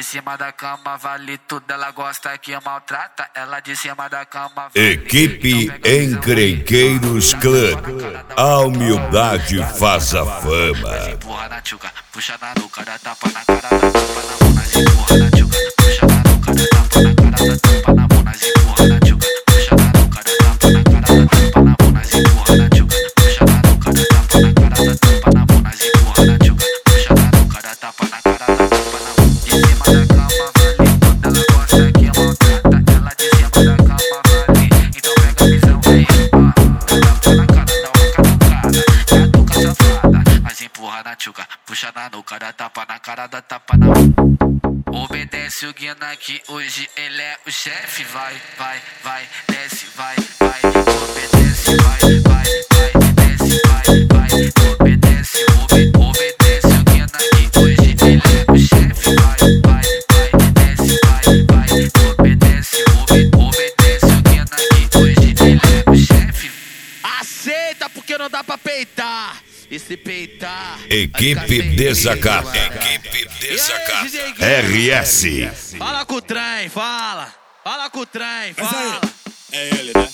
De cima da cama vale tudo, ela gosta que maltrata. Ela de cima da cama vale. Equipe Encrenqueiros Clã. A humildade faz a fama. Empurra na tchuca, puxa na nuca, dá tapa na cara, dá tapa na mão, nós empurra na tchuca, puxa na nuca, dá tapa na cara, dá tapa na mão, nós empurra na tchuca, puxa na nuca, dá tapa na cara, dá tapa na mão, nós empurra na tchuca, puxa na nuca, dá tapa na cara, dá tapa na mão, nós empurra na tchuca, puxa na nuca, dá tapa na cara, dá tapa na mão. De cima da cama vale tudo, ela gosta que maltrata. Ela de cima da cama vale, então pega a visão aí, dá tapa na cara, dá uma catucada, catuca safada, mas empurra na tchuca, puxa na nuca, dá tapa na cara, dá tapa na mão. Obedece o Guina que hoje ele é o chefe. Vai, vai, vai, desce, vai, vai. Obedece, vai, vai, vai, desce, vai, vai. Obedece, obedece o Guina que hoje ele é o chefe. Vai, vai, vai, desce, vai, vai. Obedece, obedece o Guina que hoje ele é o chefe. Aceita porque não dá pra peitar. E se peitar, Equipe Desacata. Equipe Desacata. RS. Fala com o trem, fala. Fala com o trem, fala. É ele, né?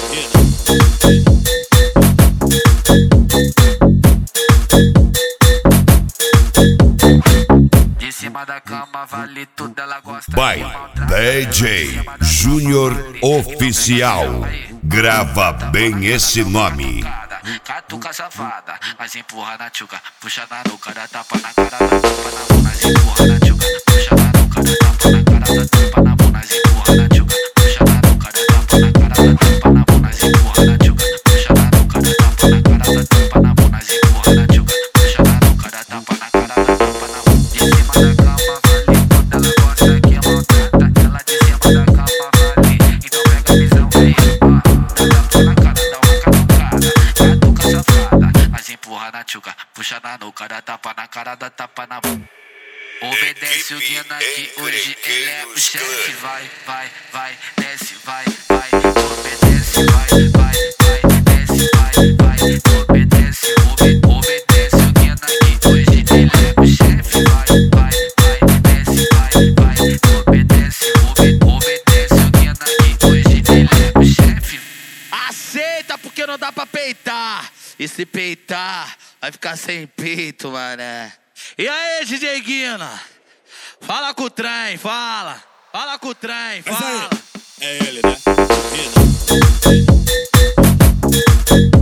De cima da cama vale tudo, ela gosta. By DJ Júnior Oficial. Grava bem esse nome. Catuca safada, mas empurra na tchuca, puxa na nuca, dá tapa na cara, dá tapa na mão, nós empurra na tchuca, puxa na nuca, dá tapa na cara, dá tapa na mão, nós empurra na tchuca, puxa na nuca, dá tapa na cara, dá tapa na mão, nós empurra na tchuca, puxa na nuca, dá tapa na cara, dá tapa na mão, nós empurra na tchuca, puxa na nuca, dá tapa na cara, dá tapa na mão. De cima da cama vale tudo, ela gosta que maltrata. Ela de cima da cama vale, então pega a visão aí, dá tapa na cara, dá uma catucada, catuca safada, mas empurra na tchuca, puxa na nuca, dá tapa na cara, dá tapa na mão. Obedece o Guina que hoje ele é o chefe. Vai, vai, vai, desce, vai, vai. Obedece, vai, vai, vai, desce, vai, vai. Obedece, obedece o Guina que hoje ele é o chefe. Vai, vai, vai, desce, vai, vai. Obedece, obedece o Guina que hoje ele é o chefe. Aceita porque não dá pra peitar. E se peitar, vai ficar sem peito, mané. E aí, DJ Guina? Fala com o trem, fala. Fala com o trem, fala. É ele, né?